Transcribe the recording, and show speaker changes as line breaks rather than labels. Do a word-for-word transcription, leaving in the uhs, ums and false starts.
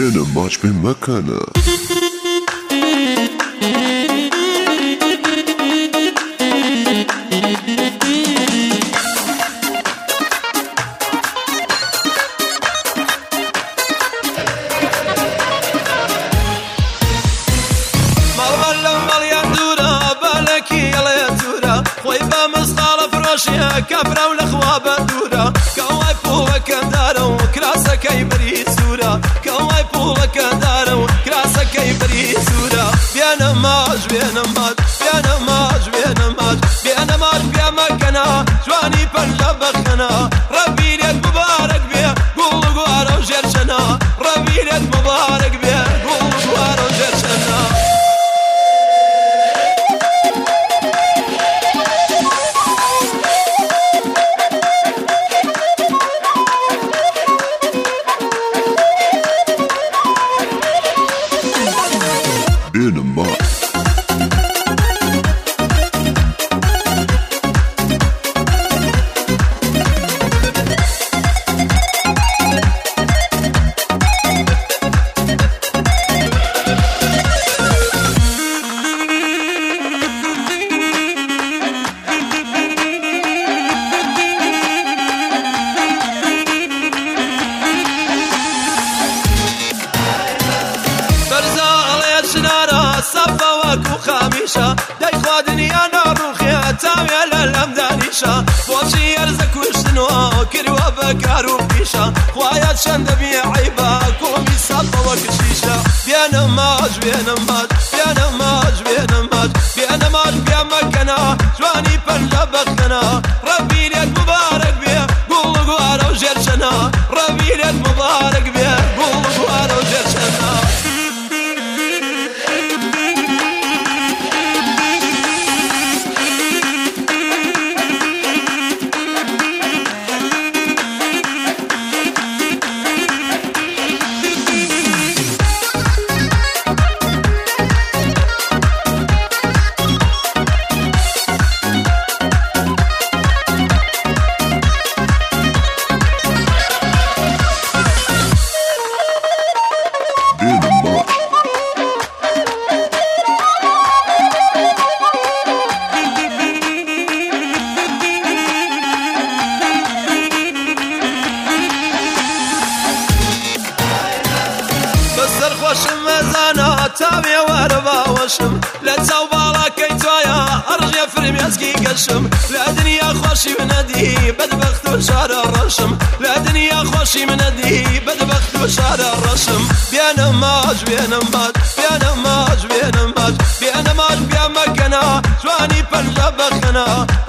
بێنە ماچ پێم مەکەنە
كبرة والخوا بدورة كواي بوك دارو كراسة كيبري سورة كواي بوك دارو كراسة كيبري سورة بيانا ماج بيانا ماج بيانا ماج بيانا ماج بيانا ماج بيا مكنا جواني بنجا بخنا ربي لك مبارك بيا قول قوارو جرشنا ربي لك مبارك بيا قول قوارو جرشنا
بێنە ماچ خاميشة داي خوادني أنا روخي تاوي على الأمدانيشة بوشي يرزك وشنوا كروا بكارو فيشة خوايا شندبي عيبا كومي صبا وكشيشة بيانا ماج بيانا ماج بيانا ماج بيانا ماج بيانا ماج بيا مكنا جواني بنجا بخنا ربي لك مبارك بيا قول قوارو جرشنا ربي لك مبارك بيا قول قوارو جرشنا تاوي وربا وشم لا تزوبالا كيتوايا ارجع فرمياسكي قشم لا دنيا خوشي بندي بدبخت وشار الرشم لا دنيا خوشي بندي بدبخت وشار الرشم بيانا ماج بيانا ماج بيانا ماج بيانا ماج بيانا ماج بيا مكنا جواني بنجا بخنا